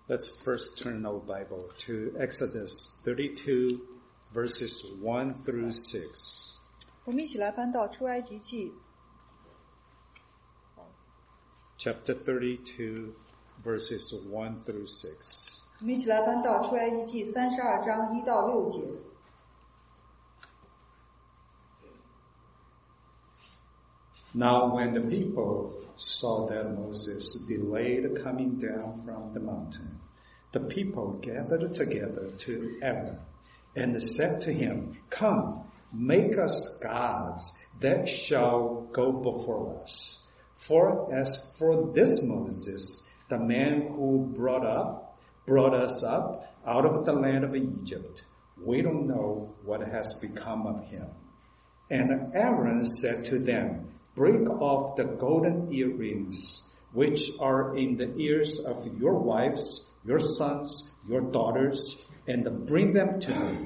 Let's first turn our Bible to Exodus 32, verses 1 through 6. 我们一起来翻到出埃及记 Chapter 32, verses 1 through 6. 我们一起来翻到出埃及记32章1到6节。 Now when the people saw that Moses delayed coming down from the mountain, the people gathered together to Aaron and said to him, Come, make us gods that shall go before us. For as for this Moses, the man who brought us up out of the land of Egypt, we don't know what has become of him. And Aaron said to them, Break off the golden earrings which are in the ears of your wives, your sons, your daughters, and bring them to me.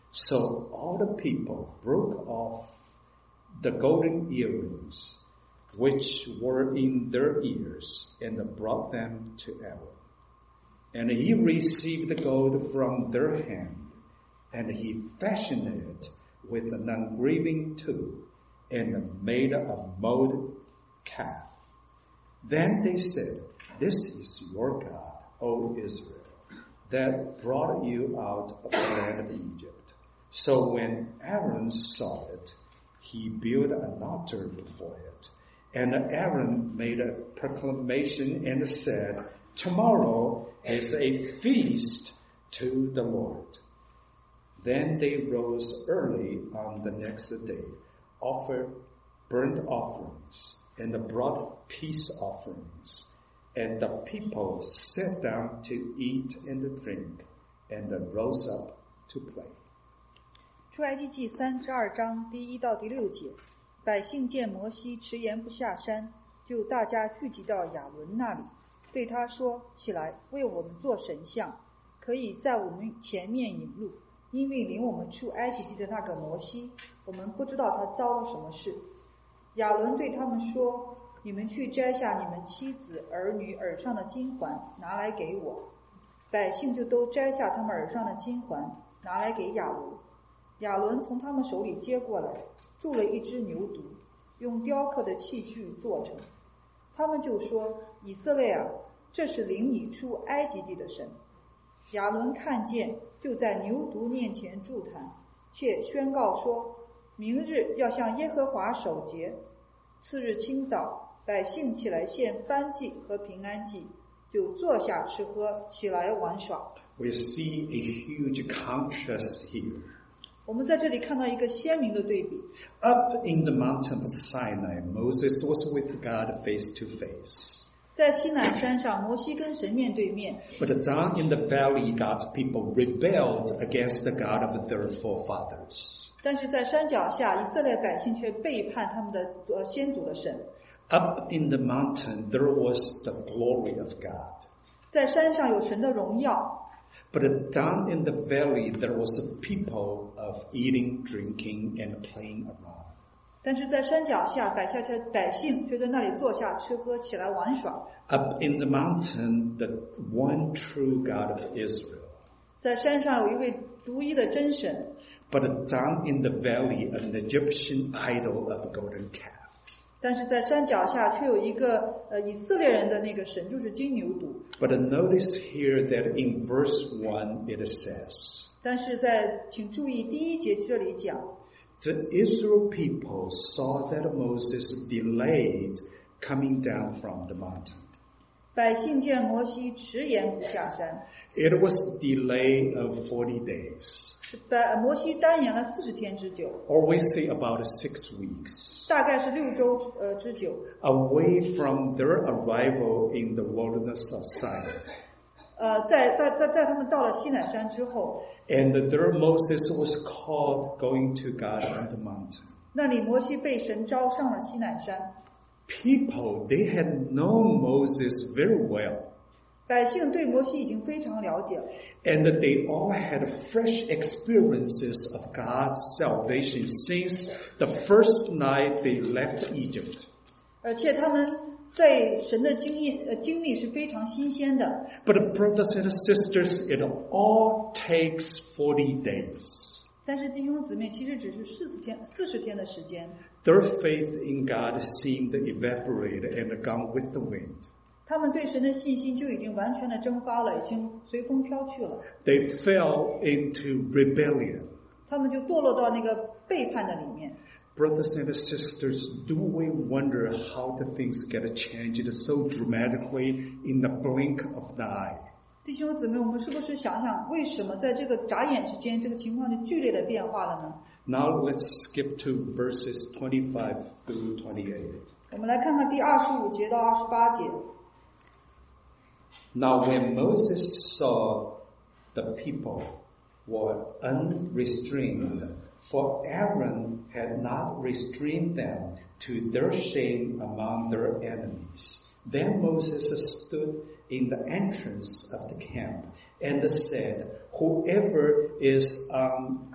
So all the people broke off the golden earrings which were in their ears and brought them to Aaron. And he received the gold from their hand, and he fashioned it with an engraving tool, and made a molded calf. Then they said, This is your God, O Israel, that brought you out of the land of Egypt. So when Aaron saw it, he built an altar before it. And Aaron made a proclamation and said, Tomorrow is a feast to the Lord. Then they rose early on the next day, offered burnt offerings and brought peace offerings, and the people sat down to eat and drink, and rose up to play. 出埃及记32章第1到第6节，百姓见摩西迟延不下山，就大家聚集到亚伦那里，对他说：起来，为我们做神像，可以在我们前面引路。因为领我们出埃及地的那个摩西，我们不知道他遭了什么事。亚伦对他们说：你们去摘下你们妻子儿女耳上的金环，拿来给我。百姓就都摘下他们耳上的金环，拿来给亚伦。亚伦从他们手里接过来，铸了一只牛犊，用雕刻的器具做成。他们就说：以色列啊，这是领你出埃及地的神。亚伦看见，就在牛犊面前筑坛，且宣告说：明日要向耶和华守节。次日清早，百姓起来献燔祭和平安祭，就坐下吃喝，起来玩耍。 We see a huge contrast here. 我们在这里看到一个鲜明的对比。 Up in the mountain of Sinai, Moses was with God face to face. 在西乃山上，摩西跟神面对面。 But down in the valley, God's people rebelled against the God of their forefathers. 但是在山脚下，以色列百姓却背叛他们的先祖的神。 Up in the mountain, there was the glory of God. 在山上有神的荣耀。 But down in the valley, there was a people of eating, drinking, and playing around. 但是在山脚下，百姓却在那里坐下吃喝，起来玩耍。 Up in the mountain, the one true God of Israel. 在山上有一位独一的真神。 But down in the valley, an Egyptian idol of a golden calf. 但是在山脚下却有一个以色列人的那个神，就是金牛犊。 But notice here that in verse 1 it says, 但是请注意第1节这里讲。 The Israel people saw that Moses delayed coming down from the mountain. 百姓见摩西迟延不下山。 It was a delay of 40 days. 摩西单延了40天之久。 Or we say about 6 weeks. 大概是6周之久。 Away from their arrival in the wilderness of Sinai. 在他们到了西乃山之后。 And there Moses was called going to God on the mountain. 那里摩西被神召上了西乃山。 People, they had known Moses very well. 百姓对摩西已经非常了解了。 And they all had fresh experiences of God's salvation since the first night they left Egypt. 而且他们在神的经历是非常新鲜的。 But brothers and sisters, it all takes 40 days. 但是弟兄姊妹，其实只是40天的时间。 Their faith in God seemed evaporated and gone with the wind. 他们对神的信心就已经完全的蒸发了，已经随风飘去了。 They fell into rebellion. 他们就堕落到那个背叛的里面。 Brothers and sisters, do we wonder how the things get changed so dramatically in the blink of the eye? 弟兄姊妹，我们是不是想想，为什么在这个眨眼之间，这个情况就剧烈的变化了呢？ Now let's skip to verses 25 through 28. 我们来看看第25节到28节。 Now when Moses saw the people were unrestrained, for Aaron had not restrained them to their shame among their enemies, then Moses stood in the entrance of the camp and said, "Whoever is on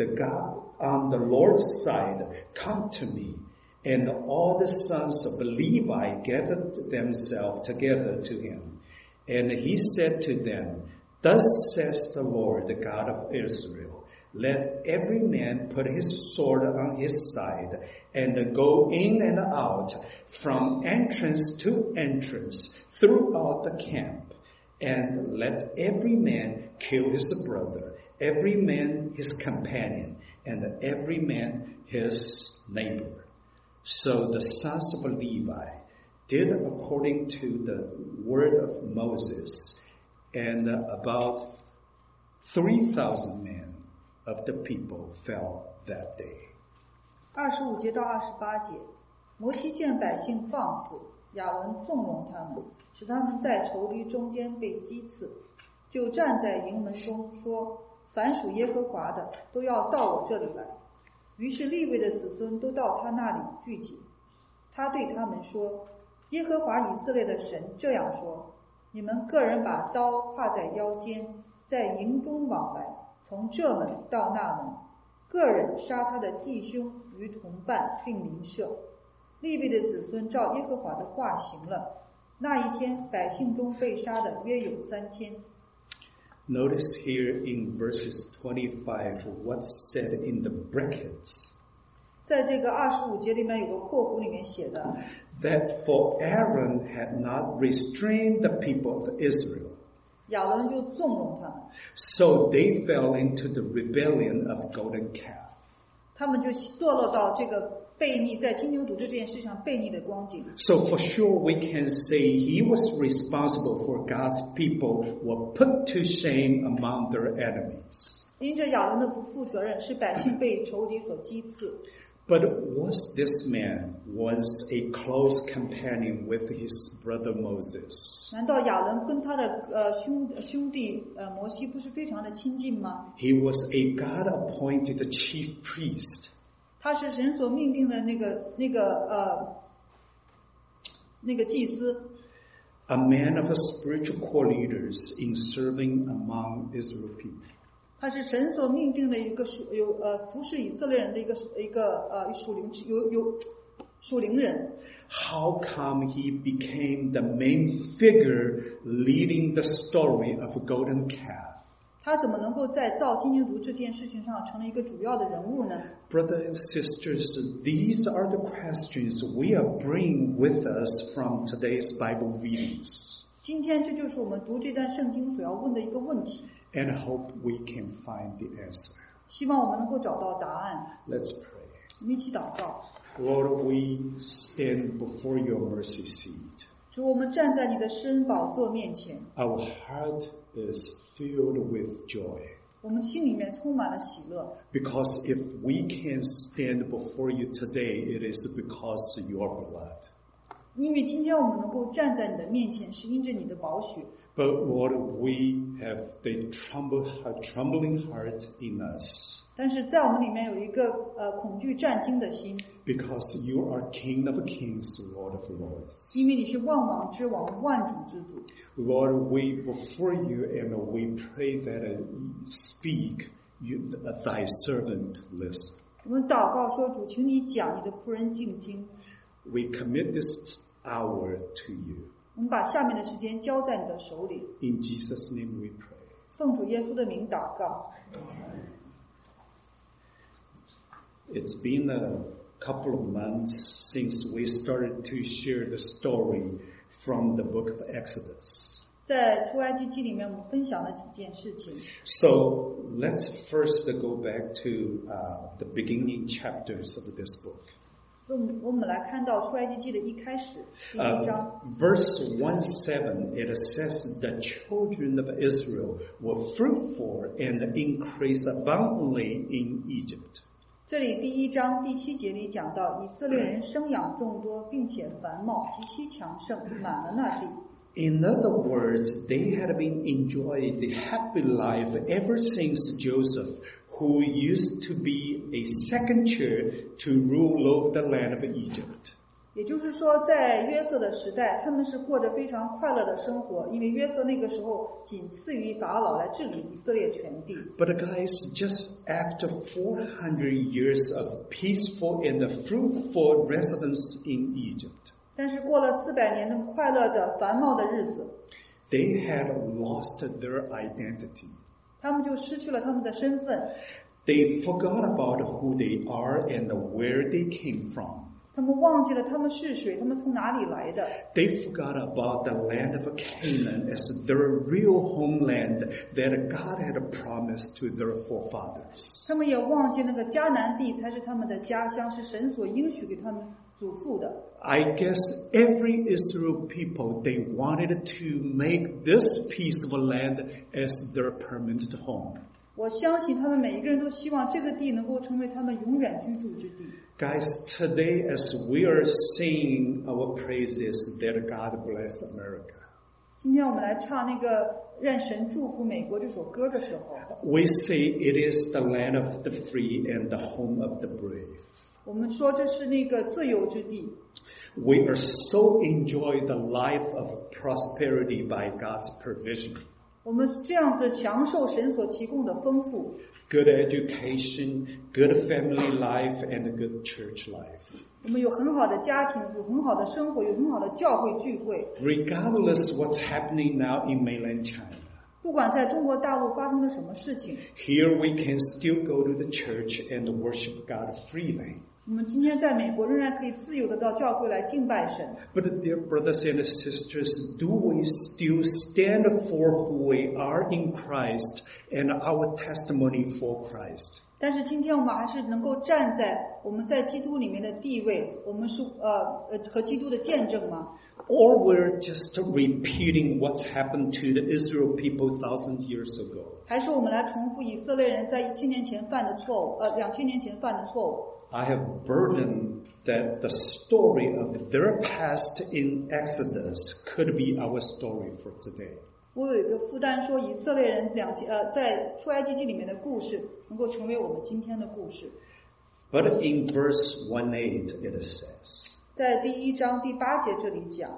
the Lord's side, come to me." And all the sons of Levi gathered themselves together to him. And he said to them, "Thus says the Lord, the God of Israel, let every man put his sword on his side and go in and out from entrance to entrance throughout the camp. And let every man kill his brother, every man his companion, and every man his neighbor." So the sons of Levi did according to the word of Moses, and about 3,000 men of the people fell that day. 25节到28节，摩西见百姓放肆，亚伦纵容他们，使他们在仇敌中间被击刺，就站在营门中说：“凡属耶和华的，都要到我这里来。”于是利未的子孙都到他那里聚集。他对他们说：“耶和华以色列的神这样说：你们个人把刀挎在腰间，在营中往来，从这门到那门，个人杀他的弟兄与同伴，并邻舍。利未的子孙照耶和华的话行了。那一天，百姓中被杀的约有3000。” Notice here in verses 25 what's said in the brackets. 在这个25节里面有个括弧里面写的 That for Aaron had not restrained the people of Israel. 亚伦就纵容他们， So they fell into the rebellion of golden calf. 他们就堕落到这个悖逆，在金牛犊这件事上悖逆的光景。 So for sure we can say he was responsible for God's people were put to shame among their enemies. 因着亚伦的不负责任，使百姓被仇敌所击刺。 But was this man was a close companion with his brother Moses? 难道亚伦跟他的兄弟摩西不是非常的亲近吗？ He was a God-appointed chief priest. 他是神所命定的那个祭司， A man of spiritual core leaders in serving among Israel people. 他是神所命定的一个服侍以色列人的一个属灵人。 How come he became the main figure leading the story of a golden calf? 他怎么能够在造金牛犊这件事情上成了一个主要的人物呢？ Brothers and sisters, these are the questions we are bringing with us from today's Bible readings. 今天这就是我们读这段圣经所要问的一个问题。 And hope we can find the answer. 希望我们能够找到答案。 Let's pray. 我们一起祷告。 Lord, we stand before your mercy seat. 主，我们站在你的施恩宝座面前， Our heart is filled with joy. 我们心里面充满了喜乐。 Because if we can stand before you today, it is because of your blood. 因为今天我们能够站在你的面前，是因着你的宝血。 But Lord, we have the trembling heart in us. 但是在我们里面有一个恐惧战惊的心， Because you are King of kings, Lord of lords. 因为你是万王之王，万主之主。 Lord, we before you and we pray that speak, thy servant listen. 我们祷告说：“主，请你讲，你的仆人静听。” We commit this hour to you. 我们把下面的时间交在你的手里。 In Jesus' name we pray. 奉主耶稣的名祷告。 It's been a couple of months since we started to share the story from the book of Exodus. 在出埃及记里面，我们分享了几件事情。 So let's first go back to the beginning chapters of this book. 我们来看到出埃及记的一开始第一章。 Verse 17, it says the children of Israel were fruitful and increased abundantly in Egypt. 这里第一章第7节里讲到，以色列人生养众多，并且繁茂，极其强盛，满了那地。 In other words, they had been enjoying the happy life ever since Joseph, who used to be a second chair to rule over the land of Egypt. 也就是说，在约瑟的时代，他们是过着非常快乐的生活，因为约瑟那个时候仅次于法老来治理以色列全地。 But guys, just after 400 years of peaceful and fruitful residence in Egypt, 但是过了400年那么快乐的繁茂的日子， they had lost their identity. 他们就失去了他们的身份， They forgot about who they are and where they came from. 他们忘记了他们是谁，他们从哪里来的。 They forgot about the land of Canaan as their real homeland that God had promised to their forefathers. 他们也忘记那个迦南地才是他们的家乡，是神所应许给他们祖父的。 I guess every Israel people, they wanted to make this piece of land as their permanent home. 我相信他们每一个人都希望这个地能够成为他们永远居住之地。 Guys, today as we are singing our praises that God bless America, 今天我们来唱那个愿神祝福美国这首歌的时候， we say it is the land of the free and the home of the brave. 我们说这是那个自由之地。 We are so enjoy the life of prosperity by God's provision. 我们这样的享受神所提供的丰富， Good education, good family life, and a good church life. 我们有很好的家庭，有很好的生活，有很好的教会聚会。 Regardless what's happening now in mainland China, 不管在中国大陆发生了什么事情， here we can still go to the church and worship God freely. 我们今天在美国仍然可以自由的到教会来敬拜神。 But dear brothers and sisters, do we still stand for who we are in Christ and our testimony for Christ? 但是今天我们还是能够站在我们在基督里面的地位，我们是和基督的见证吗？ Or we're just repeating what's happened to the Israel people 1,000 years ago? 还是我们来重复以色列人在1000年前犯的错误，2000年前犯的错误？ I have burdened that the story of their past in Exodus could be our story for today. 我有一个负担说，以色列人在出埃及记里面的故事能够成为我们今天的故事。 But in verse 18 it says, 在第1章第8节这里讲，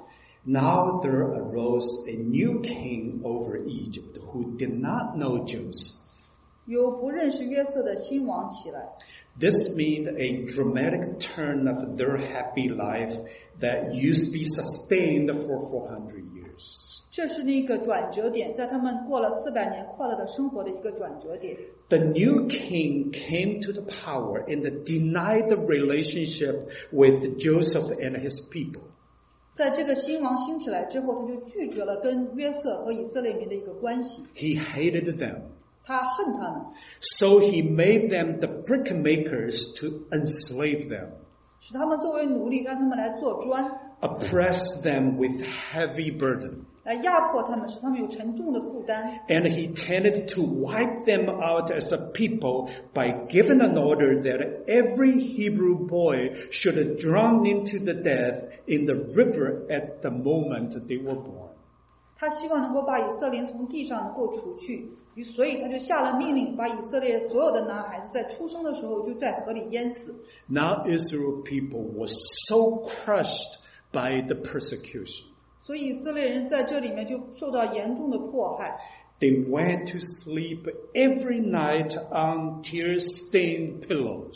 Now there arose a new king over Egypt who did not know Joseph. 有不认识约瑟的新王起来。 This means a dramatic turn of their happy life that used to be sustained for 400 years. 这是那个转折点，在他们过了400年快乐的生活的一个转折点。 The new king came to the power and denied the relationship with Joseph and his people. 在这个新王兴起来之后，他就拒绝了跟约瑟和以色列民的一个关系， He hated them. 他恨他们， So he made them the brick makers to enslave them, 使他们作为奴隶，让他们来做砖， oppress them with heavy burden. 来压迫他们，使他们有沉重的负担。 And he tended to wipe them out as a people by giving an order that every Hebrew boy should drown into the death in the river at the moment they were born. 他希望能够把以色列从地上能够除去，所以他就下了命令，把以色列所有的男孩子在出生的时候就在河里淹死。 Now Israel people was so crushed by the persecution. 所以以色列人在这里面就受到严重的迫害。 They went to sleep every night on tear-stained pillows.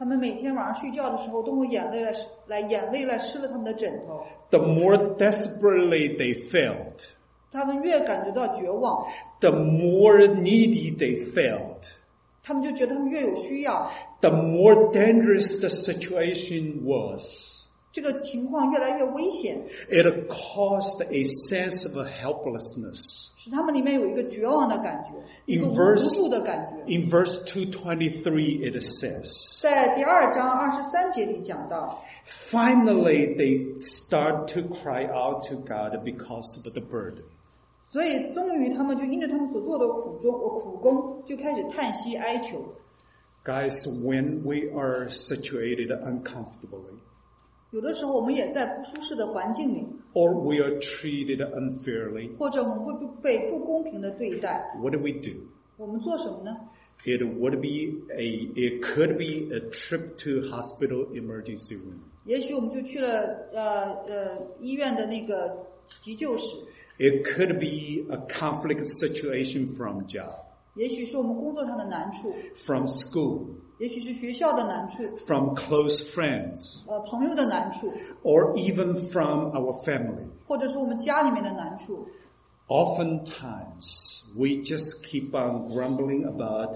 他们每天晚上睡觉的时候都用眼泪来湿了他们的枕头。 The more desperately they felt, 他们越感觉到绝望， the more needy they felt, 他们就觉得他们越有需要， the more dangerous the situation was. 这个情况越来越危险， It caused a sense of helplessness. 使他们里面有一个绝望的感觉，一个无助的感觉。 In verse 223 it says, 在第2章23节里讲到， finally they start to cry out to God because of the burden. 所以终于他们就因着他们所做的苦工，就开始叹息哀求。 Guys, when we are situated uncomfortably, 有的时候我们也在不舒适的环境里， or we are treated unfairly, 或者我们会被不公平的对待， what do we do? 我们做什么呢？ It could be a trip to hospital emergency room. 也许我们就去了医院的那个急救室， It could be a conflict situation from job, 也许是我们工作上的难处， from school, 也许是学校的难处， from close friends, 朋友的难处， or even from our family. 或者是我们家里面的难处。 Oftentimes, we just keep on grumbling about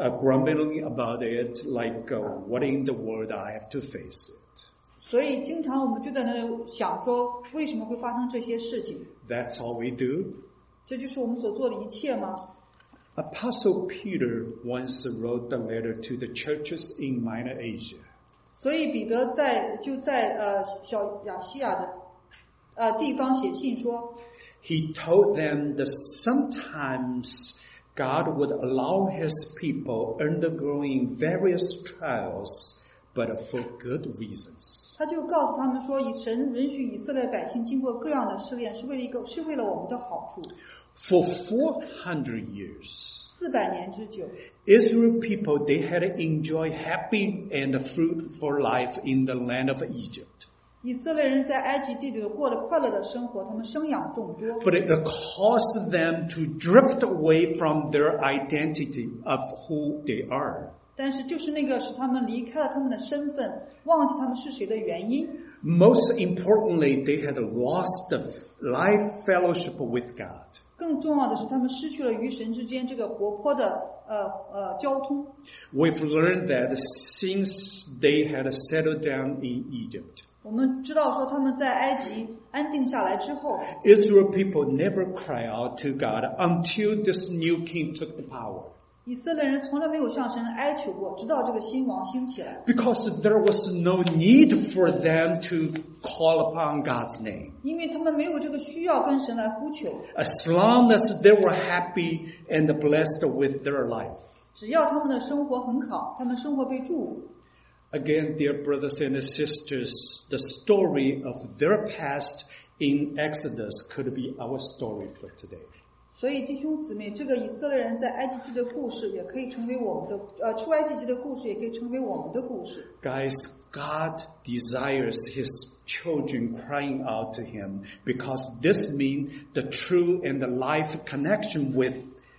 it, like, what in the world I have to face it. 所以经常我们就在那想说，为什么会发生这些事情？ That's all we do. 这就是我们所做的一切吗？ Apostle Peter once wrote a letter to the churches in Minor Asia. 所以彼得在小亚细亚的地方写信说， He told them that sometimes God would allow His people undergoing various trials, but for good reasons. 他就告诉他们说，神允许以色列百姓经过各样的试炼，是为了我们的好处。 For 400 years, 400年之久， Israel people, they had enjoyed happy and fruitful life in the land of Egypt. 以色列人在埃及地里过了快乐的生活，他们生养众多。 But it caused them to drift away from their identity of who they are. 但是就是那个使他们离开了他们的身份，忘记他们是谁的原因。 Most importantly, they had lost the life fellowship with God. 更重要的是，他们失去了与神之间这个活泼的交通。 We've learned that since they had settled down in Egypt, 我们知道说他们在埃及安定下来之后， Israel people never cry out to God until this new king took the power. 以色列人从来没有向神哀求过，直到这个新王兴起来。 Because there was no need for them to call upon God's name. 因为他们没有这个需要跟神来呼求， As long as they were happy and blessed with their life. 只要他们的生活很好，他们生活被祝福。 Again, dear brothers and sisters, the story of their past in Exodus could be our story for today. 所以弟兄姊妹，这个以色列人在埃及记的故事，也可以成为我们的出埃及记的故事，也可以成为我们的故事。 Guys, God desires His children crying out to Him because this means the true and the life connection with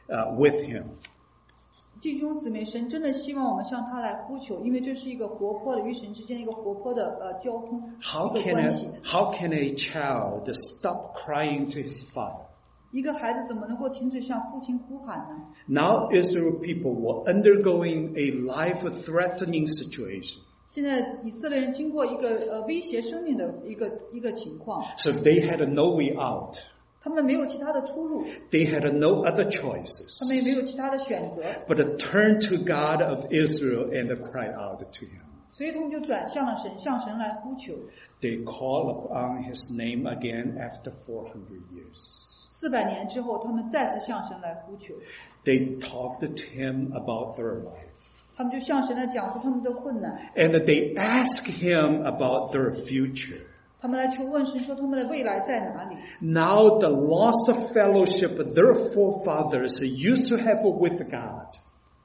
Him. 弟兄姊妹，神真的希望我们向他来呼求，因为这是一个活泼的与神之间一个活泼的交通， How 一个关系。 can a child stop crying to his father? 一个孩子怎么能够停止向父亲呼喊呢？ Now Israel people were undergoing a life-threatening situation. 现在以色列人经过一个威胁生命的一个情况， So they had no way out. 他们没有其他的出路， They had no other 他 choices 们也没有其他的选择， but to turn to God of Israel and cry out to Him. 所以他们就转向了神，向神来呼求。 They call upon His name again after 400 years. 400年之后，他们再次向神来呼求， They talked to Him about their life. 他们就向神来讲述他们的困难， And they asked Him about their future. 他们来求问神说他们的未来在哪里。 Now the lost fellowship their forefathers used to have with God.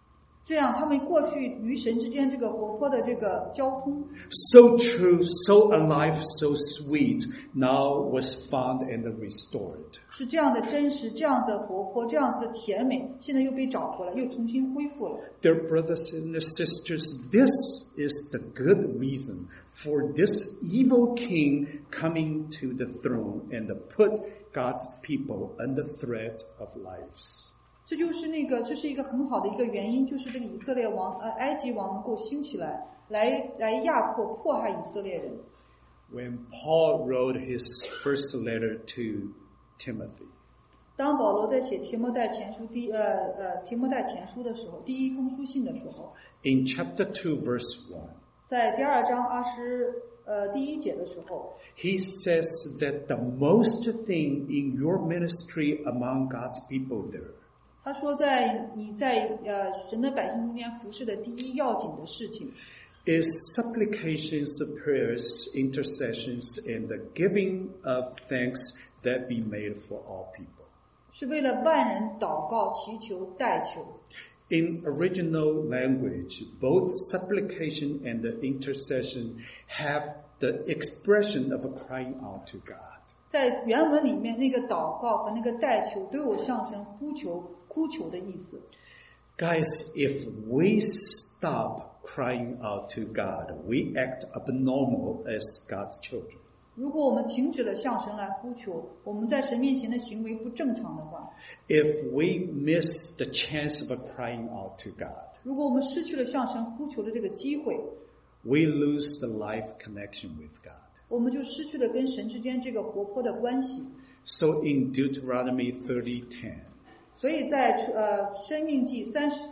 这样他们过去与神之间这个活泼的这个交通 so true, so alive, so sweet, now was found and restored. 是这样的真实，这样的活泼，这样子的甜美，现在又被找回来，又重新恢复了。 Dear brothers and sisters, this is the good reason for this evil king coming to the throne and put God's people under threat of lives. 这是一个很好的一个原因，就是这个以色列王埃及王能够兴起来，来压迫迫害以色列人。 When Paul wrote his first letter to Timothy, 当保罗在写提摩太前书的时候，第一封书信的时候， in chapter 2, verse 1, 在第2章第1节的时候， he says that the most thing in your ministry among God's people there 他说你在神的百姓中间服侍的第一要紧的事情 is supplications, prayers, intercessions, and the giving of thanks that be made for all people. 是为了万人祷告、祈求、代求。 In original language, both supplication and the intercession have the expression of crying out to God. 在原文里面，那个祷告和那个代求都有向神哭求的意思。 Guys, if we stop crying out to God, we act abnormal as God's children. 如果我们停止了向神来呼求，我们在神面前的行为不正常的话， If we miss the chance of crying out to God, 如果我们失去了向神呼求的这个机会， we lose the life connection with God. 我们就失去了跟神之间这个活泼的关系。 So in Deuteronomy 30:10, 所以在申命记30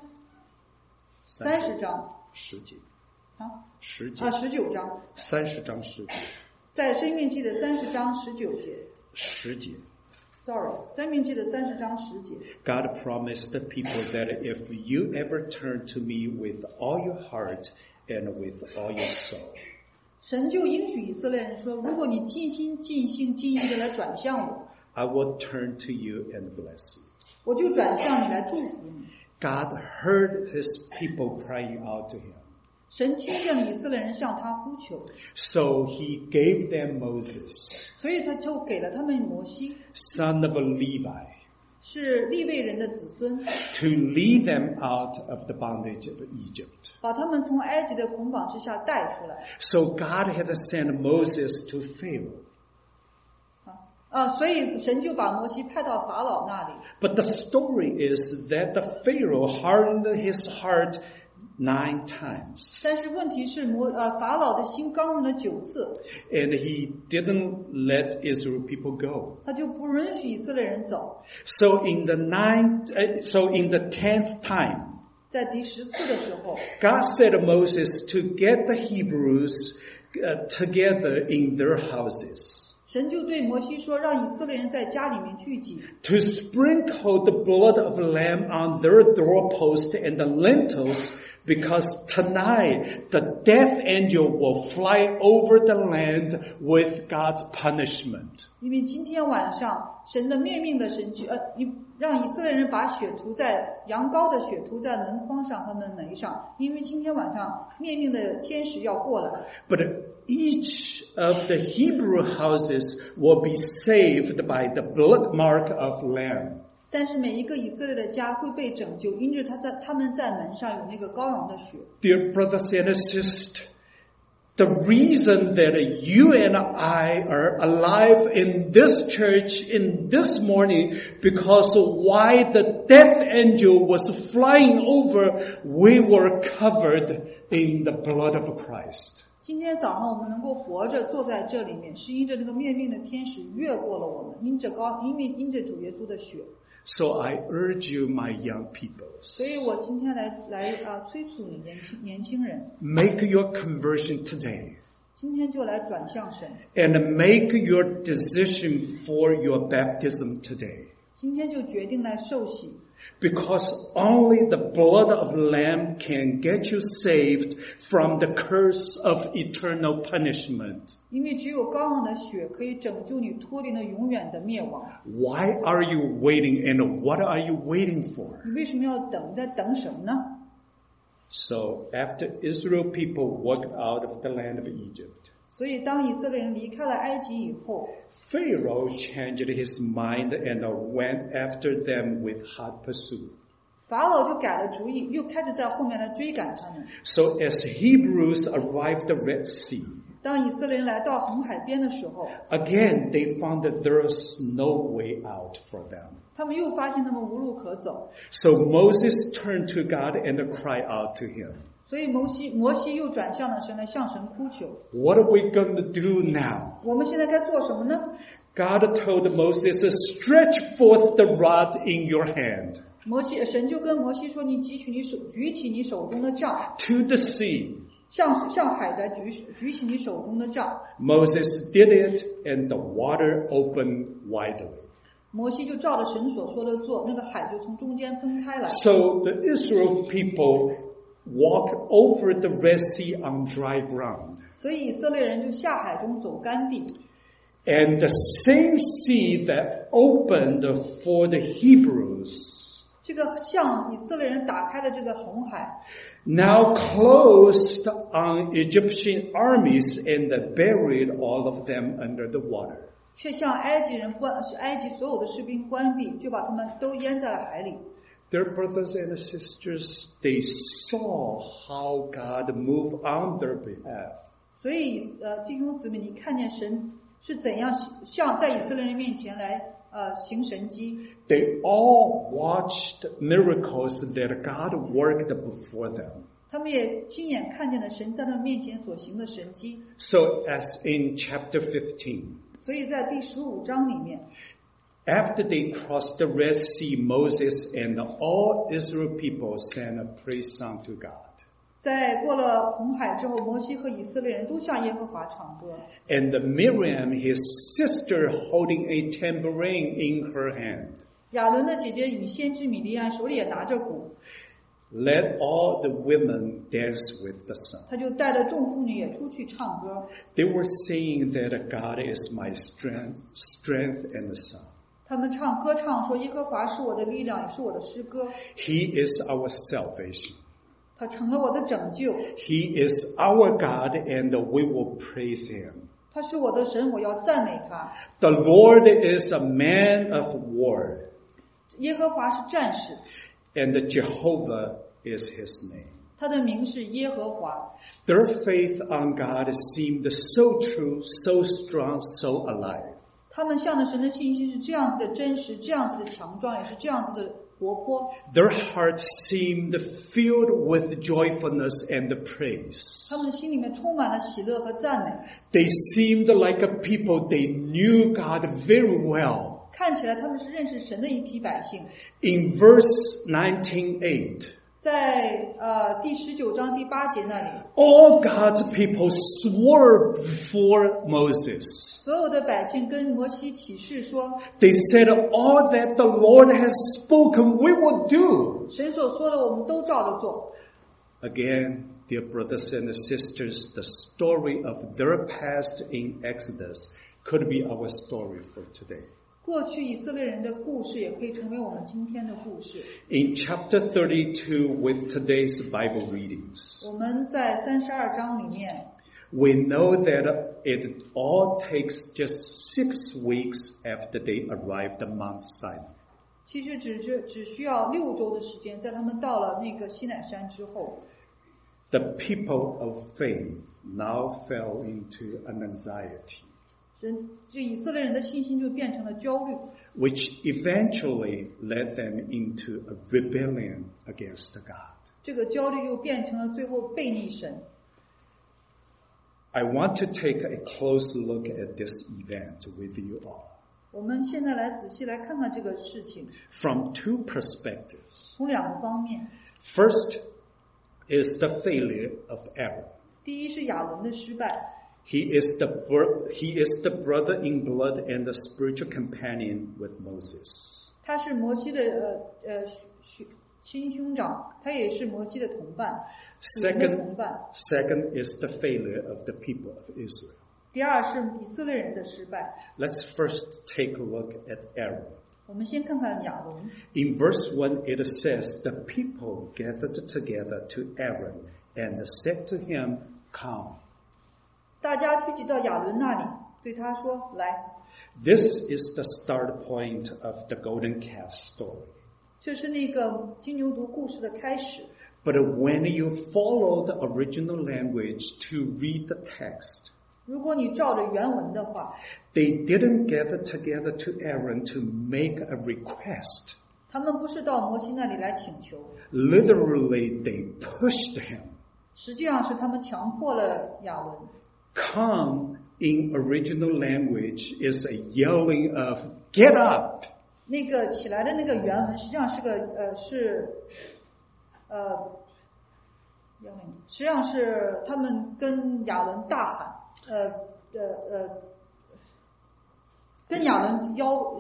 章 10节 19章 30章10节在申命记的30章19节 10节申命记的30章10节 God promised the people that if you ever turn to me with all your heart and with all your soul, 神就应许以色列人说，如果你尽心尽性尽意的来转向我， I will turn to you and bless you. 我就转向你来祝福你。 God heard his people crying out to him. 神听见了以色列人向他呼求， So he gave them Moses, 所以他就给了他们摩西， son of Levi, 是利未人的子孙， to lead them out of the bondage of Egypt. 把他们从埃及的捆绑之下带出来。 So God had sent Moses to Pharaoh. 所以神就把摩西派到法老那里。 But the story is that the Pharaoh hardened his heart 9 times. 但是问题是法老的心刚硬了9次， And he didn't let Israel people go. 他就不允许以色列人走。 So in the 10th time, 在第10次的时候， God said to Moses to get the Hebrews together in their houses, 神就对摩西说，让以色列人在家里面聚集， to sprinkle the blood of lamb on their doorpost and the lintels, because tonight the death angel will fly over the land with God's punishment. 因为今天晚上神的灭命的神去让以色列人把血涂在羊羔的血涂在门框上和门楣上，因为今天晚上灭命的天使要过来。 But each of the Hebrew houses will be saved by the blood mark of lamb. 但是每一个以色列的家会被拯救，因着他们在门上有那个羔羊的血。 Dear brothers and sisters, the reason that you and I are alive in this church in this morning, because why the death angel was flying over, we were covered in the blood of Christ. 今天早上我们能够活着坐在这里面，是因着那个灭命的天使越过了我们，因着主耶稣的血。 So I urge you, my young people, 所以我今天来催促你年轻人， make your conversion today 今天就来转向神， and make your decision for your baptism today. 今天就决定来受洗。 Because only the blood of lamb can get you saved from the curse of eternal punishment. 因为只有羔羊的血可以拯救你脱离了永远的灭亡。 Why are you waiting and what are you waiting for? 你为什么要等？在等什么呢？ So after Israel people walked out of the land of Egypt, 所以当以色列人离开了埃及以后， Pharaoh changed his mind and went after them with hot pursuit. 法老就改了主意，又开始在后面来追赶他们。 So as Hebrews arrived at the Red Sea, 当以色列人来到红海边的时候， again they found that there was no way out for them. 他们又发现他们无路可走， So Moses turned to God and cried out to him. 所以摩西又转向了神来向神哭求。 What are we going to do now? 我们现在该做什么呢？ God told Moses, stretch forth the rod in your hand 神就跟摩西说：“你举起你手中的杖， to the sea. 向海来举起你手中的杖。” Moses did it and the water opened widely. 摩西就照着神所说的做，那个海就从中间分开来。 So the Israel people walked over the Red Sea on dry ground. 所以以色列人就下海中走干地。 And the same sea that opened for the Hebrews 这个向以色列人打开的这个红海， now closed on Egyptian armies and buried all of them under the water. 却向埃及所有的士兵关闭，就把他们都淹在了海里。 Their brothers and sisters, they saw how God moved on their behalf. 所以弟兄姊妹，你看见神是怎样向在以色列人面前来行神迹。 They all watched miracles that God worked before them. 他们也亲眼看见了神在他们面前所行的神迹。 So as in chapter 15, 所以在第15章里面， after they crossed the Red Sea, Moses and all Israel people sang a praise song to God. 在过了红海之后，摩西和以色列人都向耶和华唱歌。 And Miriam, his sister, holding a tambourine in her hand, 亚伦的姐姐以先知米利安手里也拿着鼓， led all the women dance with the sun. 他就带着众妇女也出去唱歌。 They were saying that God is my strength and the sun. 他们歌唱说：“耶和华是我的力量，也是我的诗歌。 He is our salvation. 他成了我的拯救， He is our God and we will praise him. 他是我的神，我要赞美他。 The Lord is a man of war, 耶和华是战士， and Jehovah is his name. 他的名是耶和华。 Their faith on God seemed so true, so strong, so alive. 他们向着神的信心是这样子的真实，这样子的强壮，也是这样子的活泼。 Their hearts seemed filled with joyfulness and praise. 他们的心里面充满了喜乐和赞美， They seemed like a people they knew God very well. 看起来他们是认识神的一批百姓。 In verse 19:8, 在第19章第8节那里， all God's people swore before Moses. 所有的百姓跟摩西起誓说， They said, all that the Lord has spoken, we will do. 神所说的我们都照着做。 Again, dear brothers and sisters, the story of their past in Exodus could be our story for today. 过去以色列人的故事也可以成为我们今天的故事。 In chapter 32 with today's Bible readings, 我们在32章里面， we know that it all takes just 6 weeks after they arrived at Mount Sinai. 其实只需要6周的时间，在他们到了那个西乃山之后， The people of faith now fell into an anxiety, 这以色列人的信心就变成了焦虑， which eventually led them into a rebellion against God. 这个焦虑又变成了最后背逆神。 I want to take a close look at this event with you all 我们现在来仔细来看看这个事情， from 2 perspectives. 从2个方面。 First is the failure of Aaron. 第一是亚伦的失败， He is the brother in blood and the spiritual companion with Moses. 他是摩西的亲兄长，他也是摩西的同伴，神的同伴。 Second is the failure of the people of Israel. 第二是以色列人的失败。 Let's first take a look at Aaron. 我们先看看亚伦。 In verse 1, it says, the people gathered together to Aaron and said to him, Come. 大家聚集到亚伦那里，对他说：“来。” This is the start point of the golden calf story. 这是那个金牛犊故事的开始。 But when you follow the original language to read the text, 如果你照着原文的话， they didn't gather together to Aaron to make a request. 他们不是到摩西那里来请求， Literally, they pushed him. 实际上是他们强迫了亚伦。 Come in original language is a yelling of, get up! 那个起来的那个原文实际上是个实际上是他们跟亚伦大喊，跟亚伦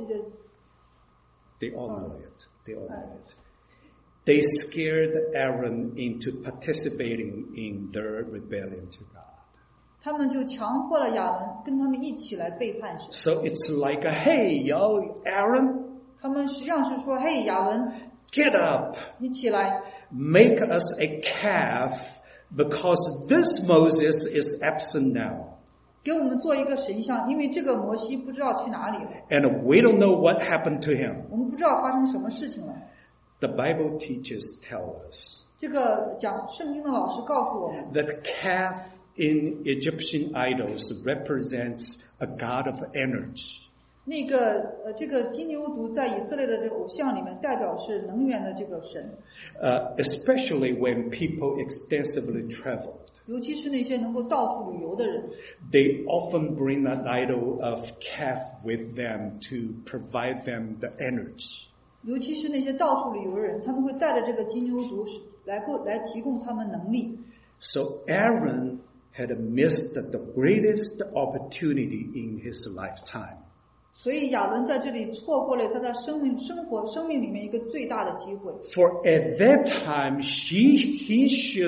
They all know it. They all know it. They scared Aaron into participating in their rebellion to God. 他们就强迫了亚伦跟他们一起来背叛神。 So it's like, hey, yo, Aaron, 他们实际上是说：“嘿，亚伦， get up, 你起来， make us a calf, because this Moses is absent now. 给我们做一个神像，因为这个摩西不知道去哪里了， And we don't know what happened to him. 我们不知道发生什么事情了。 The Bible teachers tell us 这个讲圣经的老师告诉我们， that calf in Egyptian idols represents a god of energy. 那个这个金牛犊在以色列的这个偶像里面代表是能源的这个神， Especially when people extensively traveled. 尤其是那些能够到处旅游的人， They often bring an idol of calf with them to provide them the energy. 尤其是那些到处旅游的人，他们会带着这个金牛犊来提供他们能力。 So Aaron had missed the greatest opportunity in his lifetime. 所以亚伦在这里错过了他在生命里面一个最大的机会。 For at that time, he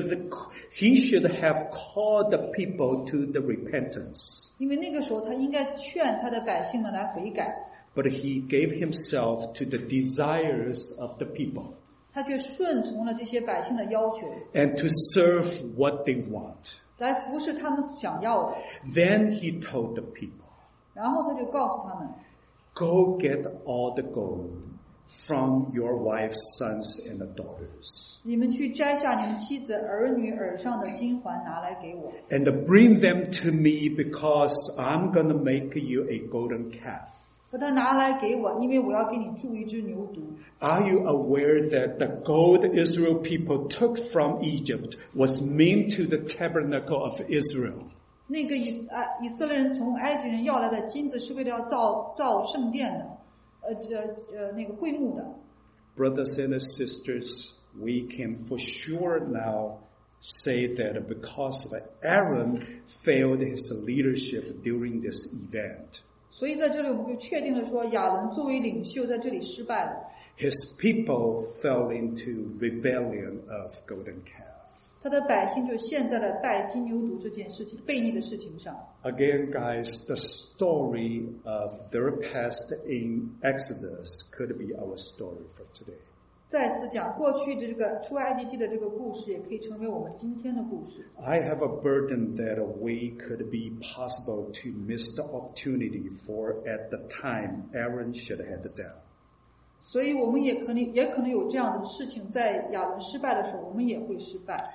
should have called the people to the repentance. 因为那个时候他应该劝他的百姓们来悔改， But he gave himself to the desires of the people 他却顺从了这些百姓的要求， and to serve what they want. 来服侍他们想要的。 Then he told the people, 然后他就告诉他们， Go get all the gold from your wives, sons, and daughters, 你们去摘下你们妻子儿女耳上的金环拿来给我， and bring them to me because I'm going to make you a golden calf. 把它拿来给我，因为我要给你铸一只牛犊。 Are you aware that the gold Israel people took from Egypt was meant to the tabernacle of Israel? 那个以色列人从埃及人要来的金子是为了要造圣殿的，那个会幕的。 Brothers and sisters, we can for sure now say that because of Aaron failed his leadership during this event, 所以在这里我们就确定了说，亚伦作为领袖在这里失败了， his people fell into rebellion of golden calf. 他的百姓就陷在了拜金牛犊这件事情悖逆的事情上。 Again, guys, the story of their past in Exodus could be our story for today. 再次讲，过去的这个出埃及记的这个故事，也可以成为我们今天的故事。 I have a burden that we could be possible to miss the opportunity for at the time Aaron should have done. 所以我们也可能有这样的事情，在亚伦失败的时候，我们也会失败。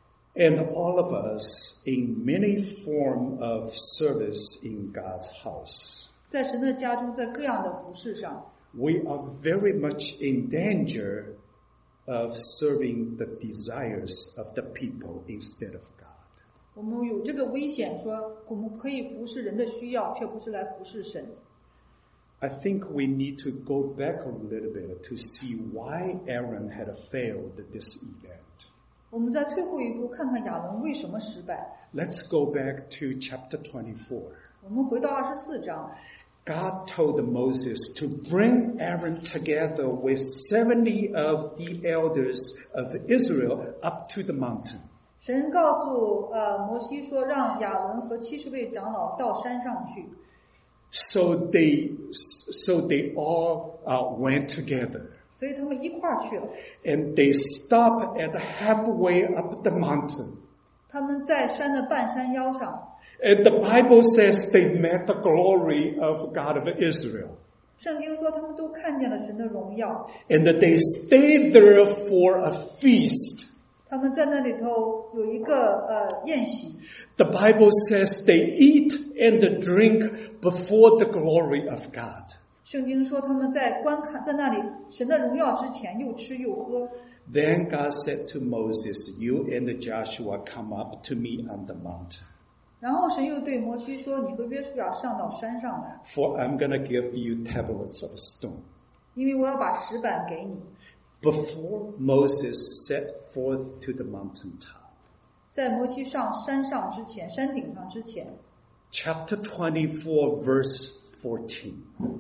And all of us in many form of service in God's house, 在神的家中，在各样的服事上， we are very much in danger of serving the desires of the people instead of God. 我们有这个危险，说我们可以服侍人的需要，却不是来服侍神。 I think we need to go back a little bit to see why Aaron had failed this event. 我们再退后一步，看看亚伦为什么失败。 Let's go back to chapter 24. 我们回到24章， God told Moses to bring Aaron together with 70 of the elders of Israel up to the mountain. 神告诉摩西说，让亚伦和70位长老到山上去。 So they all went together. 所以他们一块儿去了。 And they stopped at halfway up the mountain. 他们在山的半山腰上。 And the Bible says they met the glory of God of Israel. 圣经说他们都看见了神的荣耀。 And that they stayed there for a feast. 他们在那里头有一个宴席。 The Bible says they eat and drink before the glory of God. 圣经说他们在观看，在那里神的荣耀之前又吃又喝。 Then God said to Moses, "You and Joshua come up to me on the mountain." 然后神又对摩西说：“你和约书亚上到山上来。 For I'm going to give you tablets of stone. 因为我要把石板给你。” Before Moses set forth to the mountaintop. 在摩西上山上之前，山顶上之前。 Chapter 24, verse 14.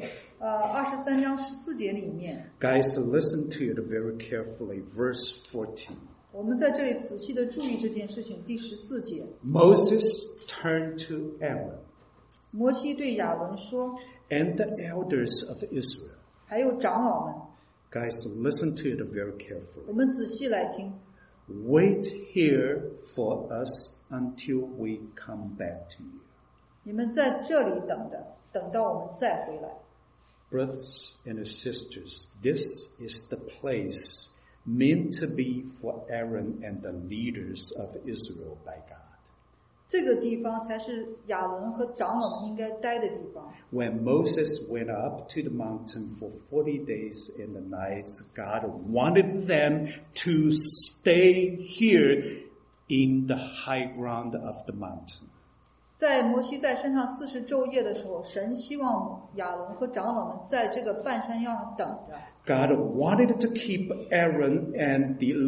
23章14节里面。 Guys, listen to it very carefully. Verse 14. 我们在这里仔细的注意这件事情。第14节。 Moses turned to Aaron. 摩西对亚伦说。 And the elders of Israel. 还有长老们。 Guys, listen to it very carefully. 我们仔细来听。 Wait here for us until we come back to you. 你们在这里等着，等到我们再回来。 Brothers and sisters, this is the place meant to be for Aaron and the leaders of Israel by God. 这个地方才是亚伦和长老们应该待的地方。 When Moses went up to the mountain for 40 days and nights, God wanted them to stay here in the high ground of the mountain. 在摩西在山上40昼夜的时候，神希望亚伦和长老们在这个半山腰上等着。 God wanted to keep Aaron and the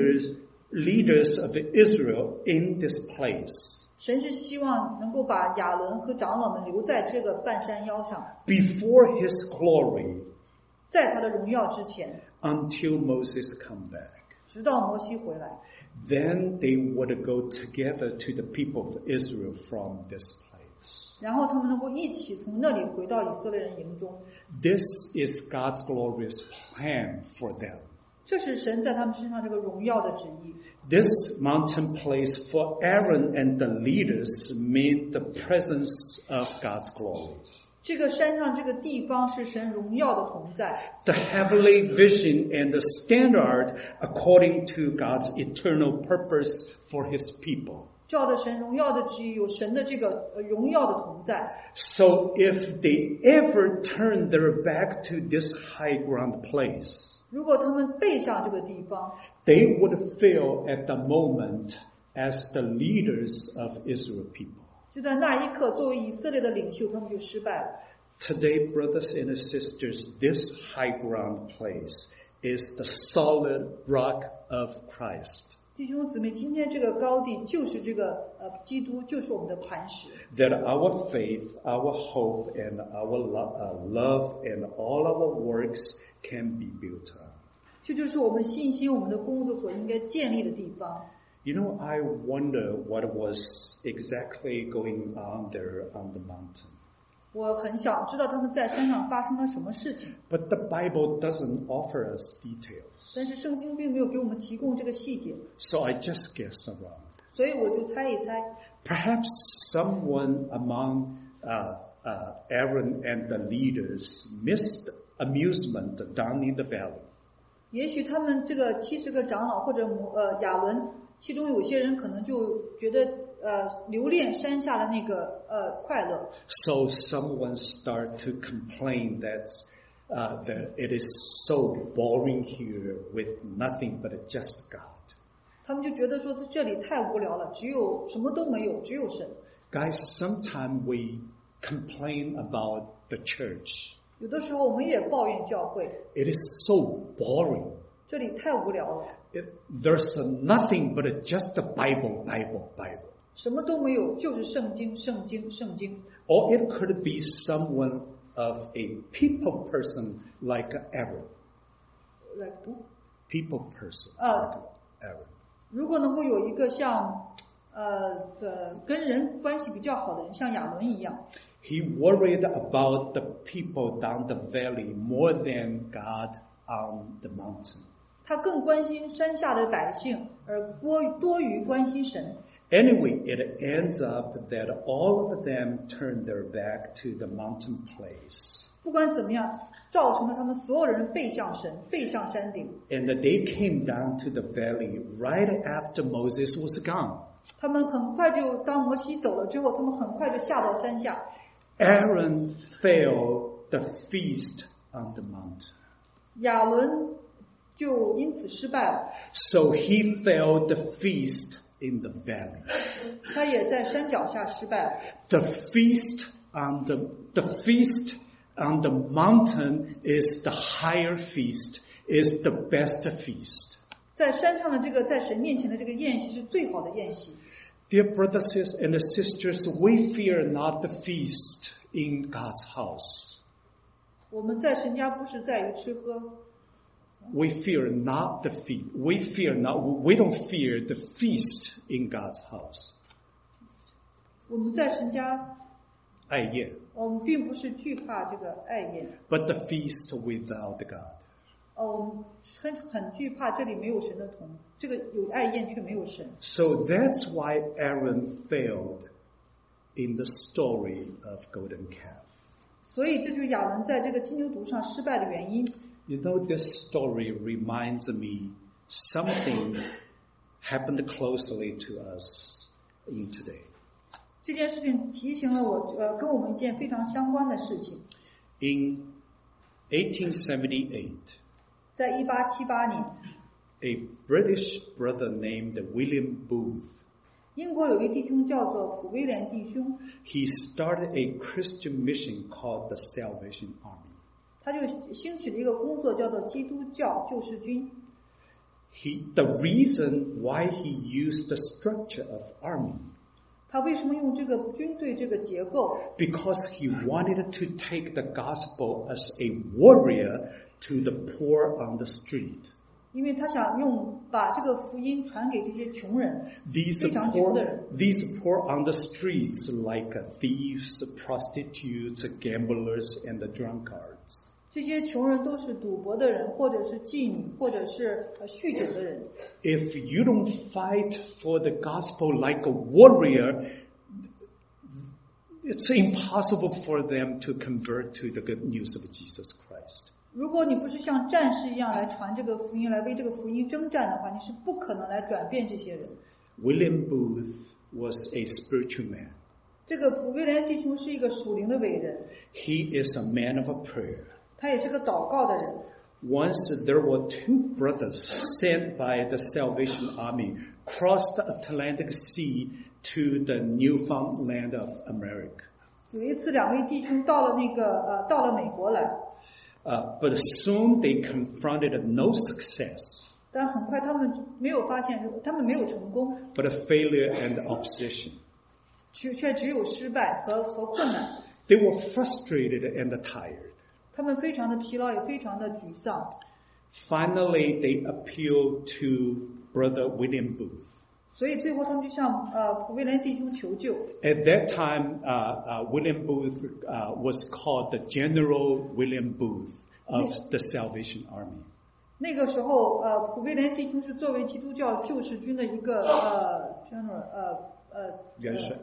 leaders of Israel in this place. 神是希望能够把亚伦和长老们留在这个半山腰上 Before his glory. 在他的荣耀之前 Until Moses come back. 直到摩西回来 Then they would go together to the people of Israel from this place. 然后他们能够一起从那里回到以色列人营中 This is God's glorious plan for them. 这是神在他们身上这个荣耀的旨意 This mountain place for Aaron and the leaders meant the presence of God's glory. 这个山上这个地方是神荣耀的同在 The heavenly vision and the standard according to God's eternal purpose for his people. 照着神荣耀的旨意有神的这个荣耀的同在 So if they ever turn their back to this high ground place, 如果他们背向这个地方 they would fail at the moment as the leaders of Israel people. 就在那一刻作为以色列的领袖他们就失败了 Today, brothers and sisters, this high ground place is the solid rock of Christ. 弟兄姊妹今天这个高地就是这个基督就是我们的磐石 That our faith, our hope, and our love and all our works can be built on. 这就是我们信心我们的工作所应该建立的地方 You know, I wonder what was exactly going on there on the mountain. 我很想知道他们在山上发生了什么事情 But the Bible doesn't offer us details. 但是圣经并没有给我们提供这个细节 So I just guess around. 所以我就猜一猜 Perhaps someone among Aaron and the leaders missed amusement down in the valley. 也许他们这个70个长老或者亚伦其中有些人可能就觉得留恋山下的那个快乐 So someone start to complain that it is so boring here with nothing but just God. 他们就觉得说在这里太无聊了只有什么都没有只有神 Guys, sometimes we complain about the church. 有的时候我们也抱怨教会 It is so boring. 这里太无聊了 There's nothing but just the Bible. 什么都没有就是圣经 Or it could be someone of a people person like Aaron. People person like Aaron. 如果能够有一个像跟人关系比较好的人像亚伦一样 He worried about the people down the valley more than God on the mountain. 他更关心山下的百姓，而多于关心神。 Anyway, it ends up that all of them turn their back to the mountain place. 不管怎么样，造成了他们所有人背向神，背向山顶。 And they came down to the valley right after Moses was gone. 他们很快就，当摩西走了之后，他们很快就下到山下。 Aaron failed the feast on the mountain. 亚伦就因此失败了。 So he failed the feast in the valley. 他也在山脚下失败了。 The feast on the mountain is the higher feast, is the best feast. 在山上的这个，在神面前的这个宴席是最好的宴席。 Dear brothers and sisters, we fear not the feast in God's house. 我们在神家不是在于吃喝。 We fear not the feast. We don't fear the feast in God's house. 我们在神家爱宴。 我们并不是惧怕这个爱宴。 But the feast without God. 我们很惧怕这里没有神的同，这个有爱宴却没有神。 So that's why Aaron failed in the story of golden calf. 所以这就是亚伦在这个金牛犊上失败的原因。 You know, this story reminds me something happened closely to us in today. 这件事情提醒了我，跟我们一件非常相关的事情。 In 1878, 在1878年 a British brother named William Booth, 英国有一弟兄叫做普威廉弟兄， he started a Christian mission called the Salvation Army. 他就兴起了一个工作叫做基督教救世军。 The reason why he used the structure of army, 他为什么用这个军队这个结构？ because he wanted to take the gospel as a warrior to the poor on the street. 因为他想把这个福音传给这些穷人， These 非常穷的人。 poor on the streets like thieves, prostitutes, gamblers, and the drunkards. 这些穷人都是赌博的人，或者是妓女，或者是酗酒的人。 If you don't fight for the gospel like a warrior, it's impossible for them to convert to the good news of Jesus Christ. 如果你不是像战士一样来传这个福音，来为这个福音征战的话，你是不可能来转变这些人。 William Booth was a spiritual man. 这个普威廉弟兄是一个属灵的伟人， He is a man of a prayer. 他也是个祷告的人。 Once there were two brothers sent by the Salvation Army cross the Atlantic Sea to the Newfoundland of America. 有一次，两位弟兄到了美国来， But soon they confronted no success, 但很快他们没有发现，他们没有成功， but a failure and opposition. 却只有失败和困难。 They were frustrated and tired. 他们非常的疲劳，也非常的沮丧。 Finally, they appealed to Brother William Booth. 所以最后他们就向普威廉弟兄求救。 At that time, William Booth was called the General William Booth of the Salvation Army. 那个时候，普威廉弟兄是作为基督教救世军的一个元帅，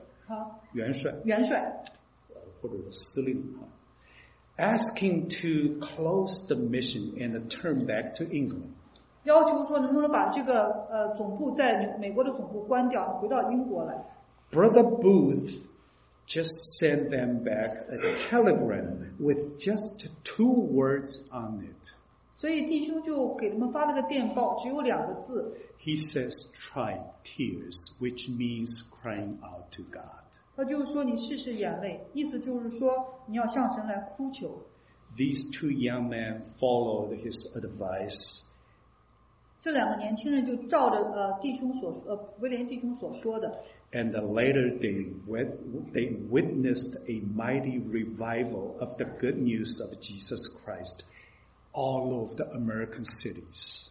或者司令。Asking to close the mission and turn back to England. 要求说能不能把这个总部在美国的总部关掉，回到英国来。 Brother Booth just sent them back a telegram with just 2 words on it. 所以弟兄就给他们发了个电报，只有2个字。 He says, "Try tears," which means crying out to God. 他就是说你试试眼泪，意思就是说你要向神来哭求。 These 2 young men followed his advice. 这2个年轻人就照着威廉弟兄所说的。 And later they witnessed a mighty revival of the good news of Jesus Christ all over the American cities.